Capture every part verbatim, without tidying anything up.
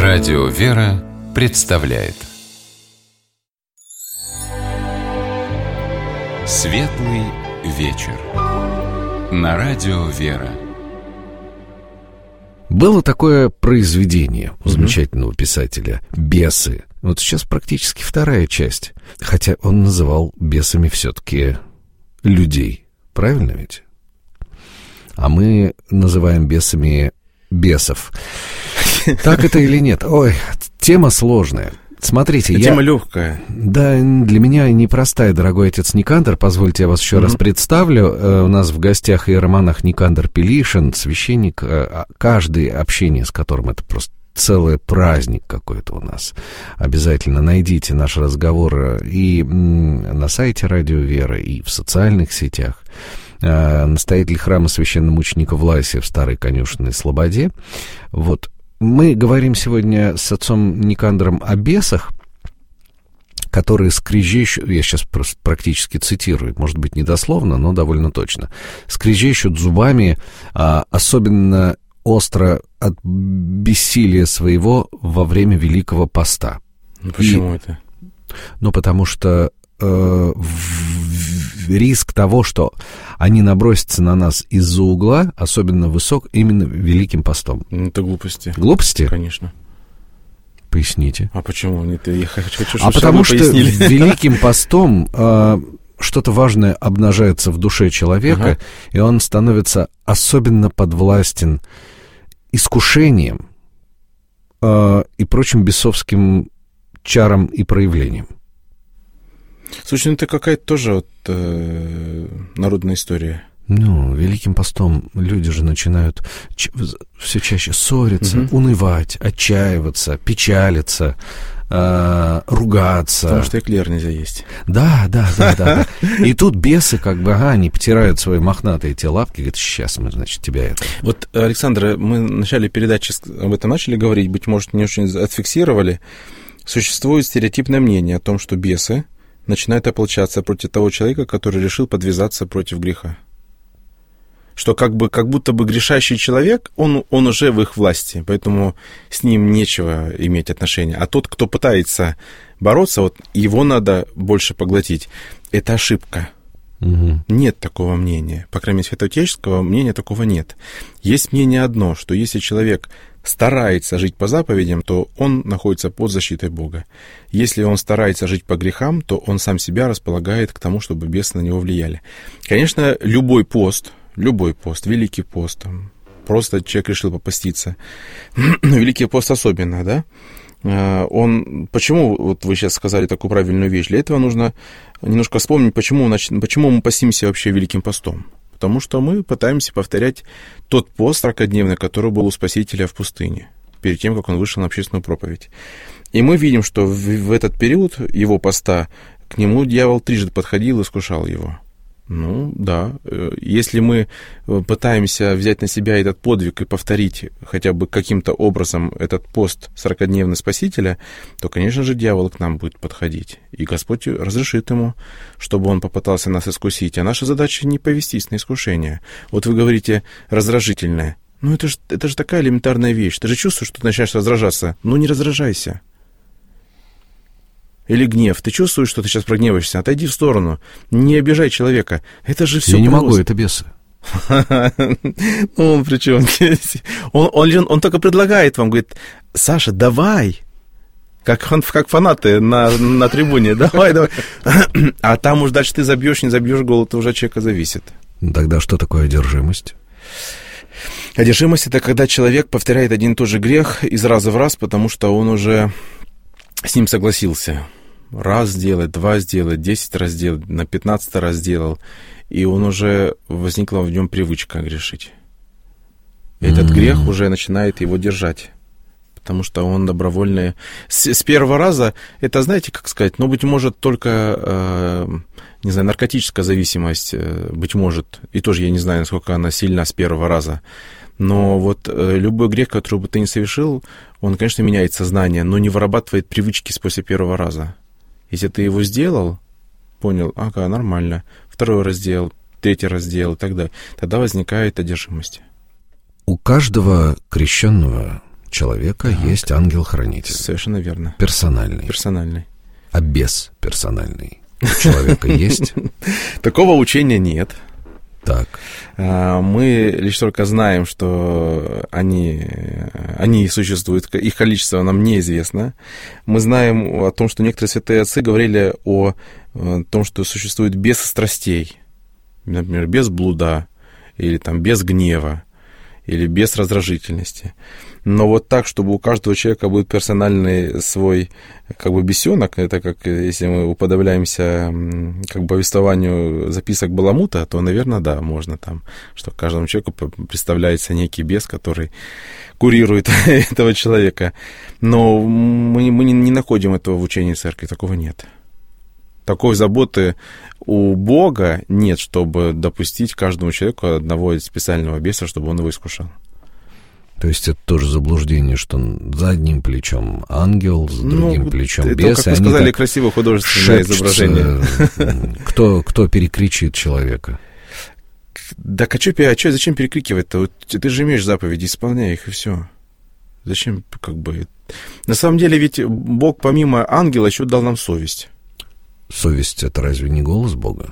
Радио «Вера» представляет Светлый вечер на Радио «Вера». Было такое произведение у замечательного писателя «Бесы». Вот сейчас практически вторая часть. Хотя он называл бесами все-таки людей. Правильно ведь? А мы называем бесами бесов. Так это или нет? Ой, тема сложная. Смотрите, я... Тема легкая. Да, для меня непростая, дорогой отец Никандр. Позвольте, я вас еще mm-hmm. раз представлю. У нас в гостях иеромонах Никандр Пилишин, священник. Каждое общение с которым это просто целый праздник какой-то у нас. Обязательно найдите наш разговор и на сайте Радио Вера, и в социальных сетях. Настоятель храма священномученика Власия в Старой Конюшенной Слободе. Вот. Мы говорим сегодня с отцом Никандром о бесах, которые скрежещут, я сейчас просто практически цитирую, может быть, недословно, но довольно точно, скрежещут зубами, а, особенно остро от бессилия своего во время Великого Поста. Ну, почему И, это? Ну, потому что э, в, риск того, что они набросятся на нас из-за угла, особенно высок именно Великим Постом. Ну, это глупости. Глупости? Конечно. Поясните. А почему? Это я хочу, хочу, а потому что пояснили. Великим Постом э, что-то важное обнажается в душе человека, ага. и он становится особенно подвластен искушением э, и прочим бесовским чарам и проявлениям. Слушай, ну это какая-то тоже вот, э, народная история. Ну, Великим Постом люди же начинают ч- все чаще ссориться, угу. унывать, отчаиваться, печалиться, э, ругаться. Потому что эклер нельзя есть. Да, да, да, да, да. И тут бесы как бы, ага, они потирают свои мохнатые те лапки, говорят, сейчас мы, значит, тебя это... Вот, Александр, мы в начале передачи об этом начали говорить, быть может, не очень отфиксировали. Существует стереотипное мнение о том, что бесы начинают ополчаться против того человека, который решил подвязаться против греха. Что как бы, как будто бы грешащий человек, он, он уже в их власти, поэтому с ним нечего иметь отношения. А тот, кто пытается бороться, вот его надо больше поглотить. Это ошибка. Угу. Нет такого мнения. По крайней мере, святоотеческого мнения такого нет. Есть мнение одно, что если человек старается жить по заповедям, то он находится под защитой Бога. Если он старается жить по грехам, то он сам себя располагает к тому, чтобы бесы на него влияли. Конечно, любой пост, любой пост, Великий пост, там, просто человек решил попаститься, Великий пост особенно, да? Он, почему, вот вы сейчас сказали такую правильную вещь, для этого нужно немножко вспомнить, почему, почему мы постимся вообще Великим постом. Потому что мы пытаемся повторять тот пост сорокадневный, который был у Спасителя в пустыне, перед тем, как он вышел на общественную проповедь. И мы видим, что в, в этот период его поста к нему дьявол трижды подходил и искушал его. Ну, да, если мы пытаемся взять на себя этот подвиг и повторить хотя бы каким-то образом этот пост сорокадневный Спасителя, то, конечно же, дьявол к нам будет подходить. И Господь разрешит ему, чтобы он попытался нас искусить. А наша задача не повестись на искушение. Вот вы говорите «раздражительное». Ну, это же, это же такая элементарная вещь. Ты же чувствуешь, что ты начинаешь раздражаться. Ну, не раздражайся. Или гнев. Ты чувствуешь, что ты сейчас прогневаешься? Отойди в сторону. Не обижай человека. Это же все. Я не могу, это бесы. Ну, при чем здесь? Он, он, он только предлагает вам, говорит, Саша, давай. Как, как фанаты на, на трибуне. Давай, давай. А там уж дальше ты забьешь, не забьешь гол, это уже от человека зависит. Тогда что такое одержимость? Одержимость — это когда человек повторяет один и тот же грех из раза в раз, потому что он уже с ним согласился. Раз сделать, два сделать, десять раз сделать, на пятнадцатый раз сделал, и он уже, возникла в нем привычка грешить. Этот mm-hmm. грех уже начинает его держать, потому что он добровольно... С, с первого раза, это, знаете, как сказать, ну, быть может, только, э, не знаю, наркотическая зависимость, э, быть может, и тоже я не знаю, насколько она сильна с первого раза, но вот э, любой грех, который бы ты не совершил, он, конечно, меняет сознание, но не вырабатывает привычки после первого раза. Если ты его сделал, понял, ага, нормально, второй раз сделал, третий раз сделал и так далее, тогда возникает одержимость. У каждого крещенного человека так. есть ангел-хранитель. Совершенно верно. Персональный. Персональный. А бесперсональный у человека есть? Такого учения нет. Так. Мы лишь только знаем, что они, они существуют, их количество нам неизвестно. Мы знаем о том, что некоторые святые отцы говорили о том, что существует без страстей, например, без блуда, или там без гнева, или без раздражительности. Но вот так, чтобы у каждого человека будет персональный свой как бы бесенок, это как если мы уподобляемся как бы повествованию записок Баламута, то, наверное, да, можно там, что каждому человеку представляется некий бес, который курирует этого человека. Но мы, мы не находим этого в учении церкви, такого нет. Такой заботы у Бога нет, чтобы допустить каждому человеку одного специального беса, чтобы он его искушал. То есть это тоже заблуждение, что за одним плечом ангел, за другим ну, плечом это, бес. Как вы сказали, красивое художественное изображение. Кто, кто перекричит человека? Да а чё, а чё, зачем перекрикивать-то? Вот ты же имеешь заповеди, исполняй их, и все. Зачем как бы... На самом деле ведь Бог помимо ангела еще дал нам совесть. Совесть — это разве не голос Бога?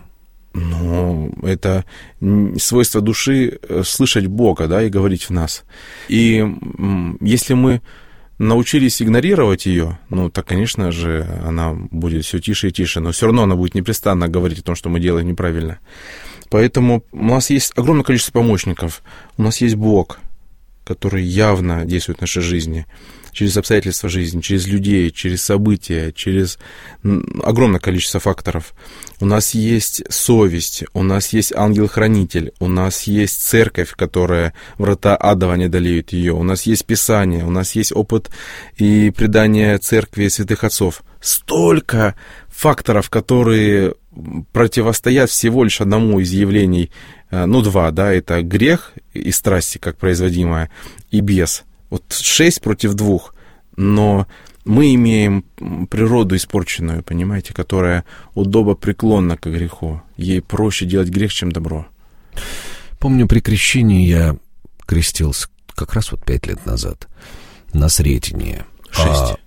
Ну, это свойство души слышать Бога, да, и говорить в нас. И если мы научились игнорировать ее, ну, так, конечно же, она будет все тише и тише, но все равно она будет непрестанно говорить о том, что мы делаем неправильно. Поэтому у нас есть огромное количество помощников. У нас есть Бог, который явно действует в нашей жизни, через обстоятельства жизни, через людей, через события, через огромное количество факторов. У нас есть совесть, у нас есть ангел-хранитель, у нас есть церковь, которая врата адова не одолеют ее, у нас есть Писание, у нас есть опыт и предание церкви святых отцов. Столько факторов, которые противостоят всего лишь одному из явлений, ну, два, да, это грех и страсти, как производимое, и бес. Вот шесть против двух, но мы имеем природу испорченную, понимаете, которая удобопреклонна к греху. Ей проще делать грех, чем добро. Помню, при крещении я крестился как раз вот пять лет назад на Сретенье. Шесть. А...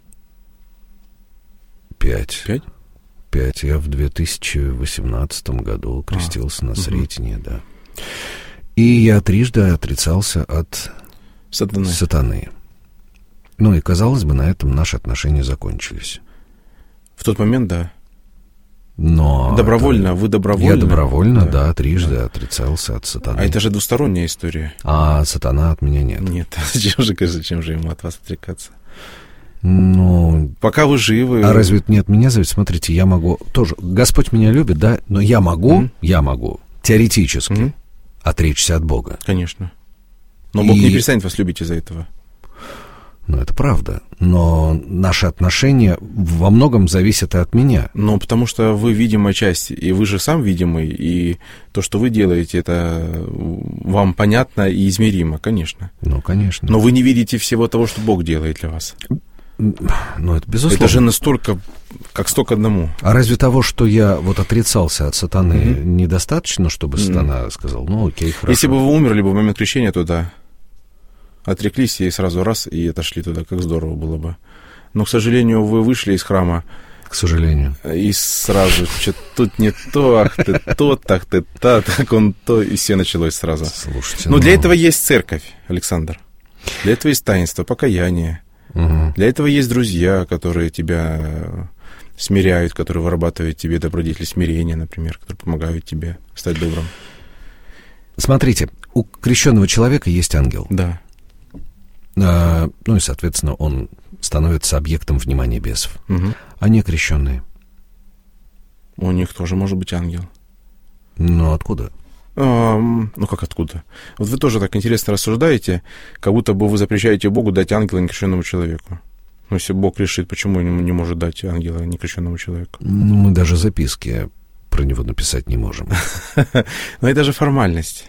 Пять. Пять? Пять. Я в две тысячи восемнадцатом году крестился а, на Сретенье, угу. да. И я трижды отрицался от сатаны. сатаны. Ну и, казалось бы, на этом наши отношения закончились. В тот момент, да. Но добровольно, это... вы добровольно? Я добровольно, да, да трижды да. отрицался от сатаны. А это же двусторонняя история. А сатана от меня нет. Нет, зачем же, зачем же ему от вас отрекаться? Ну... Пока вы живы... А разве это не от меня зависит? Смотрите, я могу тоже... Господь меня любит, да, но я могу, mm-hmm. я могу, теоретически, mm-hmm. отречься от Бога. Конечно. Но Бог И... не перестанет вас любить из-за этого. Ну, это правда. Но наши отношения во многом зависят и от меня. Ну, потому что вы видимая часть, и вы же сам видимый, и то, что вы делаете, это вам понятно и измеримо, конечно. Ну, конечно. Но вы не видите всего того, что Бог делает для вас. Ну, это безусловно. Это же настолько, как сто к одному. А разве того, что я вот отрицался от сатаны, mm-hmm. недостаточно, чтобы сатана mm-hmm. сказал, ну, окей, хорошо. Если бы вы умерли бы в момент крещения, то да. Отреклись и сразу раз, и отошли туда, как здорово было бы. Но, к сожалению, вы вышли из храма. К сожалению. И сразу, что тут не то, ах ты то, так ты та, так он то, и все началось сразу. Слушайте, Но ну... для этого есть церковь, Александр. Для этого есть таинство, покаяние. Угу. Для этого есть друзья, которые тебя смиряют, которые вырабатывают тебе добродетель смирения, например, которые помогают тебе стать добрым. Смотрите, у крещенного человека есть ангел. Да. А, ну и, соответственно, он становится объектом внимания бесов. Угу. А некрещенные? У них тоже может быть ангел. Ну, откуда? А, ну, как откуда? Вот вы тоже так интересно рассуждаете, как будто бы вы запрещаете Богу дать ангела некрещенному человеку. Ну, если Бог решит, почему он не может дать ангела некрещенному человеку? Ну, мы даже записки про него написать не можем. Но это же формальность.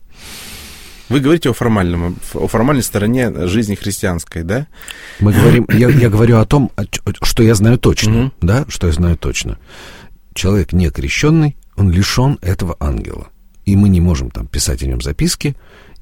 Вы говорите о формальном, о формальной стороне жизни христианской, да? Мы говорим, я, я говорю о том, что я знаю точно, mm-hmm. да, что я знаю точно. Человек некрещенный, он лишен этого ангела. И мы не можем там писать о нем записки,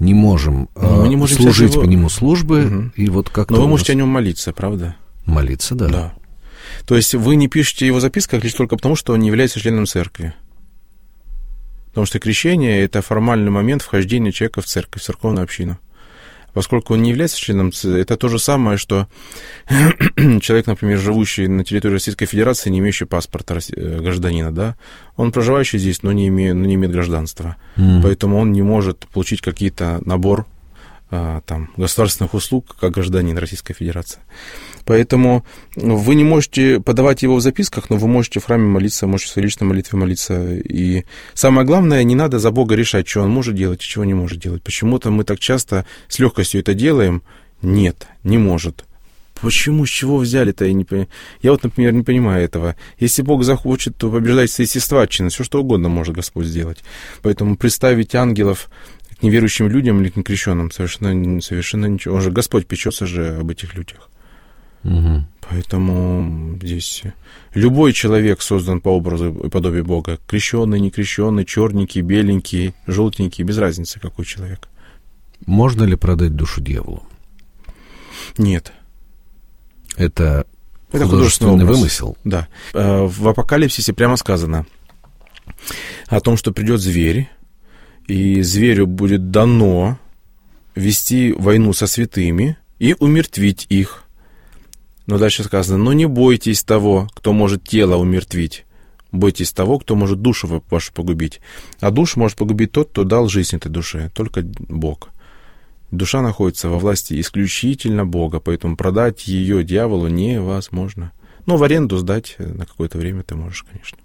не можем, мы не можем служить его... по нему службы, угу. и вот как-то... Но вы можете нас... о нем молиться, правда? Молиться, да. Да. То есть вы не пишете его в записках лишь только потому, что он не является членом церкви. Потому что крещение – это формальный момент вхождения человека в церковь, в церковную общину. Поскольку он не является членом, это то же самое, что человек, например, живущий на территории Российской Федерации, не имеющий паспорта гражданина, да, он проживающий здесь, но не имеет, но не имеет гражданства. Mm. Поэтому он не может получить какие-то набор там, государственных услуг как гражданин Российской Федерации. Поэтому вы не можете подавать его в записках, но вы можете в храме молиться, можете в своей личной молитве молиться. И самое главное, не надо за Бога решать, что он может делать и чего не может делать. Почему-то мы так часто с легкостью это делаем. Нет, не может. Почему, с чего взяли-то? Я, не понимаю. Я вот, например, не понимаю этого. Если Бог захочет, то побеждать естествовательно. Все что угодно может Господь сделать. Поэтому представить ангелов к неверующим людям или к некрещенным совершенно, совершенно ничего. Он же, Господь печется же об этих людях. Угу. Поэтому здесь любой человек создан по образу и подобию Бога. Крещенный, некрещенный, черненький, беленький, желтенький, без разницы, какой человек. Можно ли продать душу дьяволу? Нет. Это, Это художественный вымысел? Да. В Апокалипсисе прямо сказано о том, что придет зверь, и зверю будет дано вести войну со святыми и умертвить их. Но дальше сказано: но не бойтесь того, кто может тело умертвить. Бойтесь того, кто может душу вашу погубить. А душу может погубить тот, кто дал жизнь этой душе, только Бог. Душа находится во власти исключительно Бога, поэтому продать ее дьяволу невозможно. Но в аренду сдать на какое-то время ты можешь, конечно.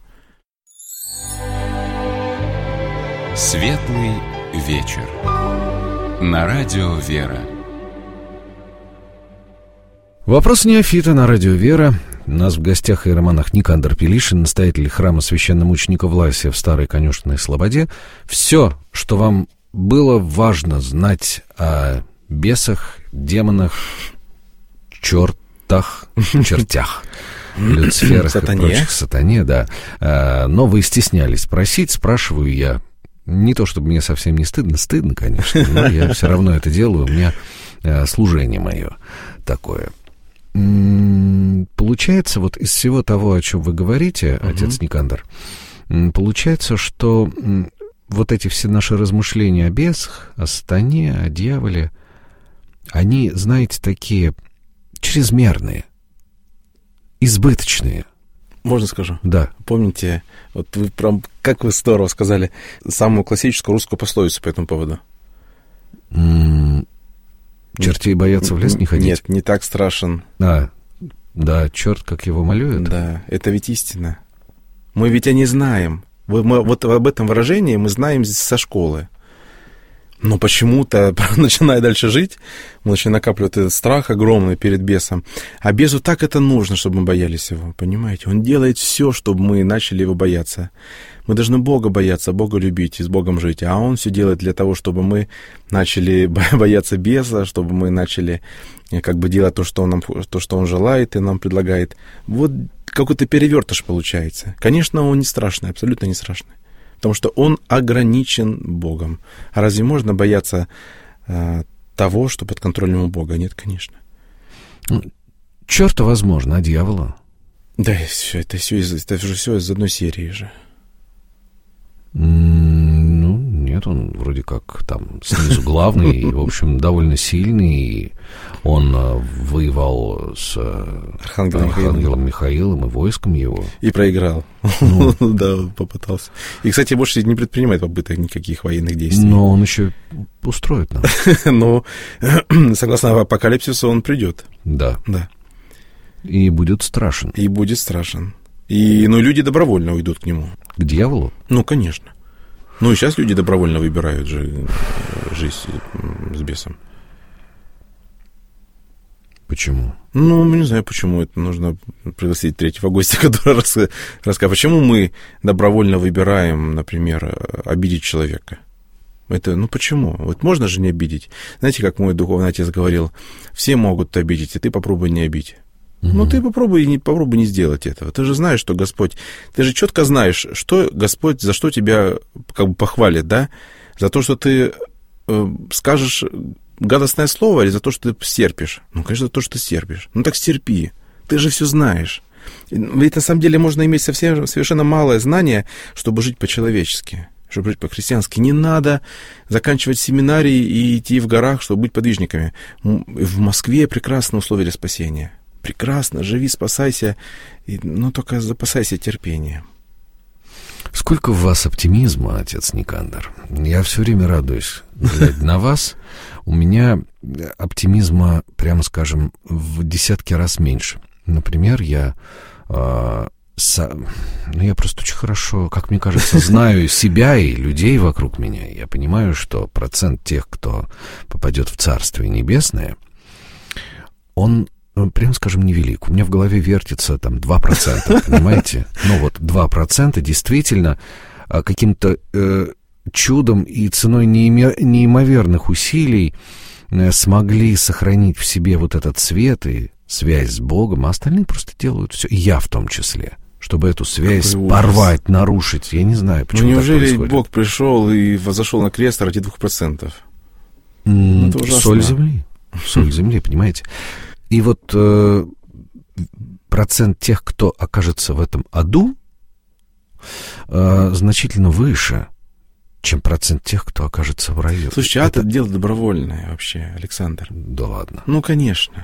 Светлый вечер. На радио «Вера». Вопрос неофита на радио «Вера». У нас в гостях иеромонах Никандр Пилишин, настоятель храма священномученика Власия в Старой Конюшенной Слободе. Все, что вам было важно знать о бесах, демонах, чертах, чертях, люциферах и прочих, сатане, да. Но вы стеснялись спросить, спрашиваю я. Не то, чтобы мне совсем не стыдно, стыдно, конечно, но я все равно это делаю, у меня служение мое такое. Получается, вот из всего того, о чем вы говорите, uh-huh. отец Никандр, получается, что вот эти все наши размышления о бесах, о сатане, о дьяволе, они, знаете, такие чрезмерные, избыточные. Можно скажу? Да. Помните, вот вы прям, как вы здорово сказали, самую классическую русскую пословицу по этому поводу? Mm. Чертей боятся в лес не ходить? Нет, не так страшен. А, да, черт, как его малюют. Да, это ведь истина. Мы ведь о ней знаем. Мы, вот об этом выражении мы знаем здесь со школы. Но почему-то, начиная дальше жить, мы начинаем накапливать этот страх огромный перед бесом. А бесу так это нужно, чтобы мы боялись его, понимаете? Он делает все, чтобы мы начали его бояться. Мы должны Бога бояться, Бога любить и с Богом жить. А Он все делает для того, чтобы мы начали бояться беса, чтобы мы начали как бы делать то, что Он, нам, то, что он желает и нам предлагает. Вот какой-то перевертыш получается. Конечно, он не страшный, абсолютно не страшный. Потому что он ограничен Богом. А разве можно бояться э, того, что под контролем у Бога? Нет, конечно. Черта возможно, а дьявола? Да, все, это, все из, это же все из одной серии же. Ну, нет, он вроде как там снизу главный, и, в общем, довольно сильный. И он воевал с Архангелом, Архангелом Михаилом и войском его. И проиграл. Ну. Да, попытался. И, кстати, больше не предпринимает попыток никаких военных действий. Но он еще устроит нам. Но, согласно Апокалипсису, он придет. Да. Да. И будет страшен. И будет страшен. И, ну, люди добровольно уйдут к нему. К дьяволу? Ну, конечно. Ну, и сейчас люди добровольно выбирают же жизнь с бесом. Почему? Ну, не знаю, почему это нужно пригласить третьего гостя, который расскажет. Почему мы добровольно выбираем, например, обидеть человека? Это, ну, почему? Вот можно же не обидеть. Знаете, как мой духовный отец говорил, все могут обидеть, и ты попробуй не обидеть. Mm-hmm. Ну, ты попробуй не, попробуй не сделать этого. Ты же знаешь, что Господь... Ты же четко знаешь, что Господь, за что тебя как бы похвалит, да? За то, что ты э, скажешь гадостное слово или за то, что ты стерпишь? Ну, конечно, за то, что ты стерпишь. Ну, так стерпи. Ты же все знаешь. Ведь на самом деле можно иметь совсем, совершенно малое знание, чтобы жить по-человечески, чтобы жить по-христиански. Не надо заканчивать семинарии и идти в горах, чтобы быть подвижниками. В Москве прекрасные условия для спасения. Прекрасно, живи, спасайся, но только запасайся терпением. Сколько в вас оптимизма, отец Никандр. Я все время радуюсь, глядя на вас. У меня оптимизма, прямо скажем, в десятки раз меньше. Например, я, э, со, ну, я просто очень хорошо, как мне кажется, знаю себя и людей вокруг меня. Я понимаю, что процент тех, кто попадет в Царствие Небесное, он, прямо скажем, невелик. У меня в голове вертится там два процента, понимаете? Ну вот два процента действительно каким-то э, чудом и ценой неимо- неимоверных усилий э, смогли сохранить в себе вот этот свет и связь с Богом, а остальные просто делают все, и я в том числе, чтобы эту связь порвать, нарушить. Я не знаю, почему ну, неужели так происходит. Бог пришел и возошел на крест ради двух процентов? Mm, это ужасно. Соль земли. Соль земли, понимаете? И вот э, процент тех, кто окажется в этом аду, э, значительно выше, чем процент тех, кто окажется в раю. Слушайте, ад — это дело добровольное вообще, Александр. Да ладно. Ну, конечно.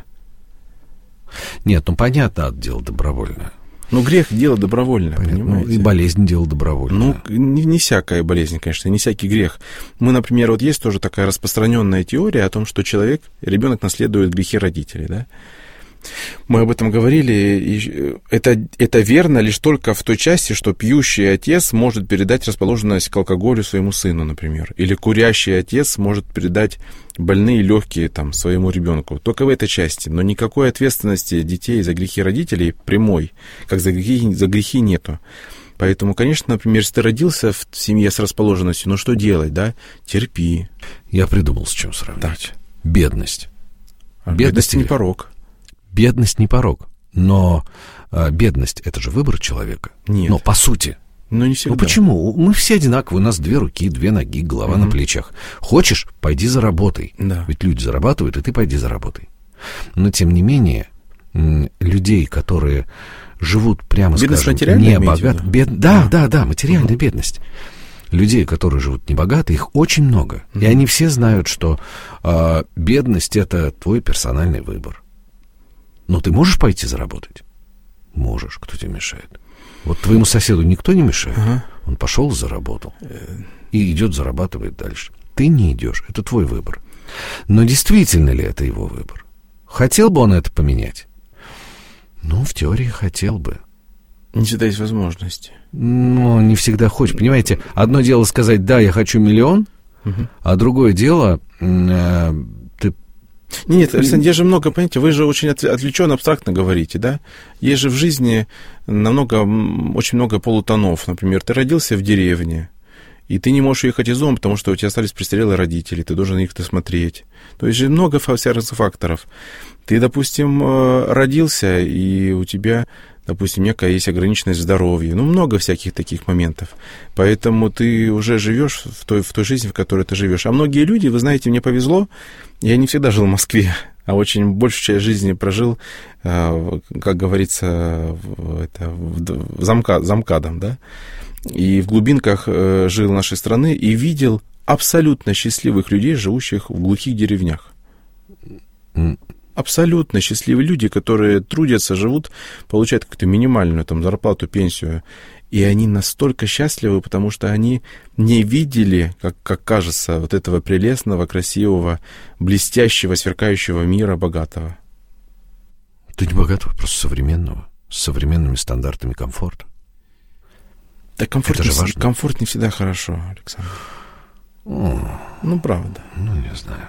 Нет, ну понятно, ад — дело добровольное. Ну, грех — дело добровольное, понятно, понимаете? Ну, и болезнь — дело добровольное. Ну, не, не всякая болезнь, конечно, не всякий грех. Мы, например, вот есть тоже такая распространенная теория о том, что человек, ребенок наследует грехи родителей, да? Мы об этом говорили, и это, это верно лишь только в той части, что пьющий отец может передать расположенность к алкоголю своему сыну, например, или курящий отец может передать больные легкие там своему ребенку. Только в этой части, но никакой ответственности детей за грехи родителей прямой, как за грехи, за грехи нету. Поэтому, конечно, например, если ты родился в семье с расположенностью, ну что делать, да? Терпи. Я придумал, с чем сравнить. Так. Бедность. А бедность не порок. Бедность не порок, но а, бедность — это же выбор человека. Нет. Но по сути. Но не всегда. Ну почему? Мы все одинаковые, у нас две руки, две ноги, голова угу. на плечах. Хочешь — пойди заработай. Да. Ведь люди зарабатывают, и ты пойди заработай. Но тем не менее, людей, которые живут, прямо бедность скажем, не богат... бед... Да, да, да, материальная угу. бедность. Людей, которые живут небогато, их очень много. Угу. И они все знают, что э, бедность — это твой персональный выбор. Но ты можешь пойти заработать? Можешь. Кто тебе мешает? Вот твоему соседу никто не мешает. Ага. Он пошел, заработал. И идет, зарабатывает дальше. Ты не идешь. Это твой выбор. Но действительно ли это его выбор? Хотел бы он это поменять? Ну, в теории хотел бы. Не всегда есть возможности. Ну, не всегда хочешь. Понимаете, одно дело сказать: да, я хочу миллион, угу. а другое дело... Э, ты Нет, Александр, есть же много, понимаете, вы же очень отвлеченно, абстрактно говорите, да? Есть же в жизни намного, очень много полутонов. Например, ты родился в деревне, и ты не можешь уехать из дома, потому что у тебя остались престарелые родители, ты должен их досмотреть. То есть же много всяких факторов. Ты, допустим, родился, и у тебя, допустим, некая есть ограниченность здоровья. Ну, много всяких таких моментов. Поэтому ты уже живешь в той, в той жизни, в которой ты живешь. А многие люди, вы знаете, мне повезло, я не всегда жил в Москве, а очень большую часть жизни прожил, как говорится, это, замка, замкадом, да, и в глубинках жил нашей страны и видел абсолютно счастливых людей, живущих в глухих деревнях. Абсолютно счастливые люди, которые трудятся, живут, получают какую-то минимальную там зарплату, пенсию. И они настолько счастливы, потому что они не видели, как, как кажется, вот этого прелестного, красивого, блестящего, сверкающего мира, богатого. Ты не богатого, просто современного, с современными стандартами комфорта. Да комфорт, не, комфорт не всегда хорошо, Александр. О, ну, правда. Ну, не знаю.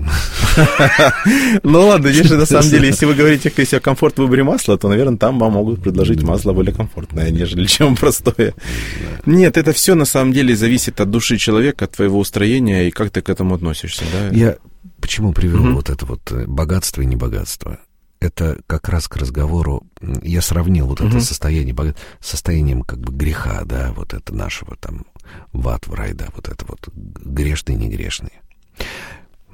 Ну ладно, если на самом деле, если вы говорите, если о комфорт в выборе масла, то, наверное, там вам могут предложить масло более комфортное, нежели чем простое. Нет, это все на самом деле зависит от души человека, от твоего устроения и как ты к этому относишься. Да? Я почему привел mm-hmm. вот это вот богатство и небогатство? Это как раз к разговору, я сравнил вот mm-hmm. это состояние богат... с состоянием как бы греха, да, вот это нашего там в ад, в рай, да, вот это вот грешные, негрешные.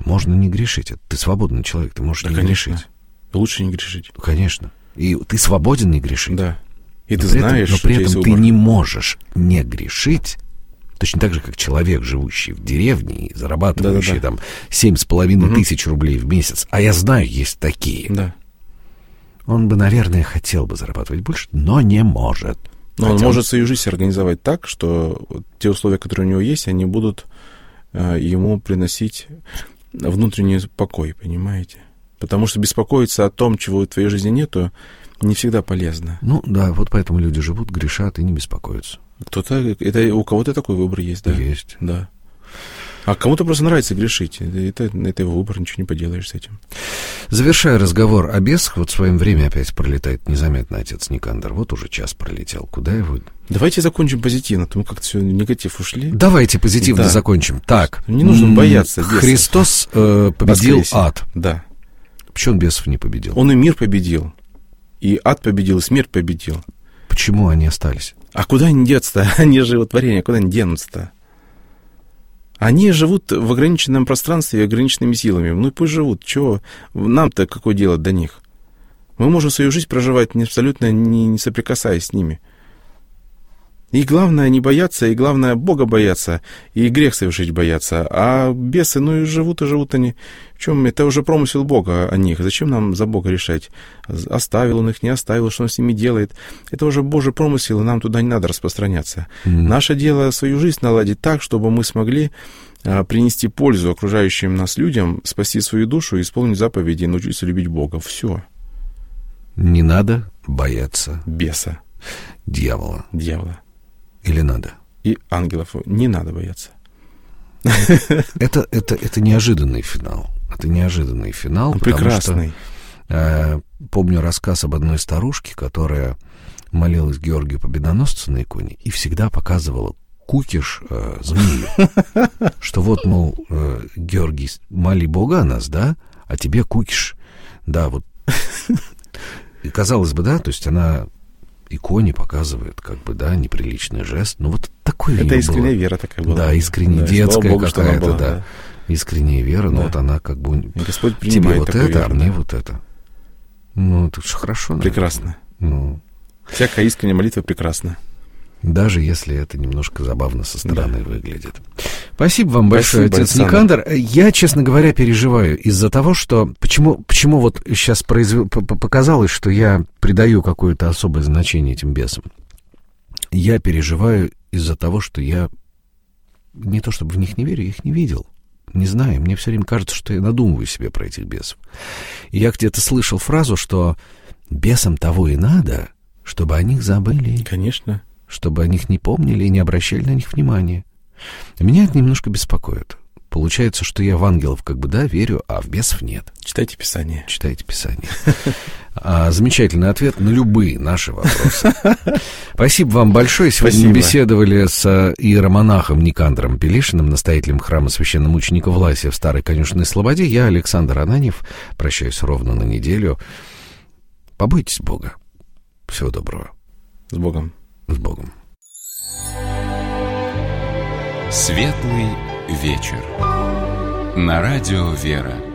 можно не грешить. Ты свободный человек, ты можешь да, не конечно. грешить. Лучше не грешить. Конечно. И ты свободен не грешить. Да. И но ты при знаешь, этом, но что при у тебя этом есть ты выбор. не можешь не грешить, точно так же, как человек, живущий в деревне и зарабатывающий Да-да-да. там семь с половиной Мгм. тысяч рублей в месяц, а я знаю, есть такие. Да. Он бы, наверное, хотел бы зарабатывать больше, но не может. Но он Хотя может свою жизнь организовать так, что вот те условия, которые у него есть, они будут э, ему приносить внутренний покой, понимаете? Потому что беспокоиться о том, чего в твоей жизни нету, не всегда полезно. Ну да, вот поэтому люди живут, грешат и не беспокоятся. Кто-то, это, у кого-то такой выбор есть, да? Есть. Да. А кому-то просто нравится грешить. Это, это, это его выбор, ничего не поделаешь с этим. Завершая разговор о бесах, вот в своем время опять пролетает незаметно отец Никандр. Вот уже час пролетел. Куда его? Давайте закончим позитивно, то мы как-то все в негатив ушли. Давайте позитивно Да. закончим. Так. Не нужно м, бояться бесов. Христос э, победил Воскресе. ад. Да. Почему он бесов не победил? Он и мир победил, и ад победил, и смерть победил. Почему они остались? А куда они деться-то? Они животворения, куда они денутся-то? Они живут в ограниченном пространстве и ограниченными силами. Ну и пусть живут. Чего? Нам-то какое дело до них? Мы можем свою жизнь проживать не абсолютно не, не соприкасаясь с ними. И главное не бояться, и главное Бога бояться, и грех совершить бояться. А бесы, ну и живут, и живут они. В чем? Это уже промысел Бога о них. Зачем нам за Бога решать? Оставил он их, не оставил, что он с ними делает? Это уже Божий промысел, и нам туда не надо распространяться. Mm. Наше дело свою жизнь наладить так, чтобы мы смогли а, принести пользу окружающим нас людям, спасти свою душу, исполнить заповеди и научиться любить Бога. Все. Не надо бояться Беса, дьявола. дьявола Или надо? и ангелов. Не надо бояться. Это, это, это неожиданный финал. Это неожиданный финал. Он потому прекрасный. Что, э, помню рассказ об одной старушке, которая молилась Георгию Победоносцу на иконе и всегда показывала кукиш э, змею. Что вот, мол, э, Георгий, моли Бога о нас, да? А тебе кукиш. Да, вот. И казалось бы, да, то есть она иконе показывает, как бы, да, неприличный жест. Ну, вот такой Это искренняя было. Вера такая была. Да, искренне да, детская Богу, какая-то, была, да. да. Искренняя вера, но Да. вот она как бы... И Господь тебе принимает вот такую это, веру, а мне да. вот это. Ну, это же хорошо. Наверное. Прекрасно. Ну, Всякая искренняя молитва прекрасна. даже если это немножко забавно со стороны Да. выглядит. Спасибо вам большое, Спасибо, отец Александр. Никандр. Я, честно говоря, переживаю из-за того, что... Почему, почему вот сейчас произвел, показалось, что я придаю какое-то особое значение этим бесам? Я переживаю из-за того, что я не то чтобы в них не верю, я их не видел. Не знаю, мне все время кажется, что я надумываю себе про этих бесов. И я где-то слышал фразу, что бесам того и надо, чтобы о них забыли, Конечно. чтобы о них не помнили и не обращали на них внимания. Меня это немножко беспокоит. Получается, что я в ангелов как бы, да, верю, а в бесов нет. Читайте Писание. Читайте Писание. А, замечательный ответ на любые наши вопросы. Спасибо вам большое. Сегодня Спасибо. мы беседовали с иеромонахом Никандром Пелишиным, настоятелем храма священномученика Власия в Старой Конюшенной Слободе. Я, Александр Ананьев, прощаюсь ровно на неделю. Побойтесь Бога. Всего доброго. С Богом. С Богом. Светлый вечер. На радио «Вера».